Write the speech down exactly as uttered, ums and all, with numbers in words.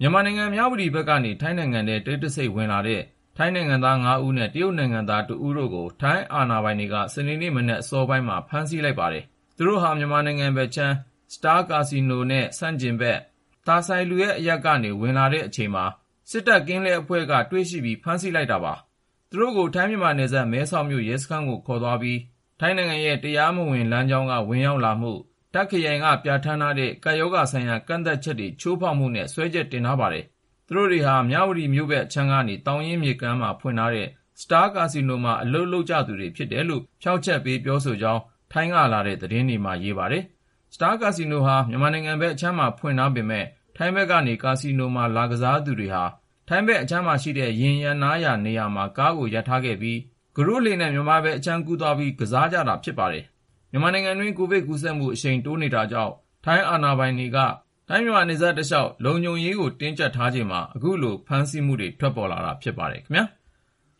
မြန်မာနိုင်ငံမြဝတီဘက်ကနေထိုင်းနိုင်ငံထဲတိတ်တဆိတ်ဝင်လာတဲ့ထိုင်းနိုင်ငံသားငါးဦးနဲ့တရုတ်နိုင်ငံသားတစ်ဦးတို့ကိုထိုင်းအာဏာပိုင်တွေကစနေနေ့မနက်အစောပိုင်းမှာဖမ်းဆီးလိုက်ပါတယ်။သူတို့ဟာမြန်မာနိုင်ငံဘက်ခြမ်း Star Casino နဲ့ဆန့်ကျင်ဘက်သာဆိုင်လူရဲ့အရပ်ကနေဝင်လာတဲ့အချိန်မှာစစ်တပ်ကင်းလဲအဖွဲ့ကတွေ့ရှိပြီးဖမ်းဆီးလိုက်တာပါ။သူတို့ကိုထိုင်းမြန်မာနယ်စပ်မဲဆောက်မြို့ရဲစခန်းကိုခေါ်သွားပြီးထိုင်းနိုင်ငံရဲ့တရားမဝင်လမ်းကြောင်းကဝင်ရောက်လာမှုတပ်ခရိုင်ကပြဋ္ဌာန်းထားတဲ့ကပ်ရောဂါဆိုင်ရာကန့်သက်ချက်တွေချိုးဖောက်မှုနဲ့စွဲချက်တင်ထားပါတယ်။သူတို့တွေဟာမြဝတီမြို့ဘက်ခြမ်းကနေတောင်ရင်မြေကမ်းမှာဖွင့်ထားတဲ့ Star Casino မှာအလုပ်လုပ်ကြသူတွေဖြစ်တယ်လို့ဖြောက်ချက်ပေးပြောဆိုကြောင်းထိုင်းကလာတဲ့သတင်းတွေမှာရေးပါတယ်။ Star Casino ဟာမြန်မာနိုင်ငံဘက်အခြမ်းမှာဖွင့်ထားပေမဲ့ထိုင်းဘက်ကနေကာစီနိုမှာလာကစားသူတွေဟာထိုင်းဘက်အခြမ်းမှာရှိတဲ့ရင်ရနားရာနေရာမှာကားကိုရပ်ထားခဲ့ပြီးကရုလှေနဲ့မြန်မာဘက်အခြမ်းကူးသွားပြီးကစားကြတာဖြစ်ပါတယ်။မြန်မာနိုင်ငံတွင်းကိုဗစ်ကူးစက်မှုအရှိန်တိုးနေတာကြောင့်ထိုင်းအာဏာပိုင်တွေကထိုင်းမြန်မာနယ်စပ်တလျှောက်လုံခြုံရေးကိုတင်းကျပ်ထားချိန်မှာအခုလိုဖမ်းဆီးမှုတွေထွက်ပေါ်လာတာဖြစ်ပါတယ်ခင်ဗျာ။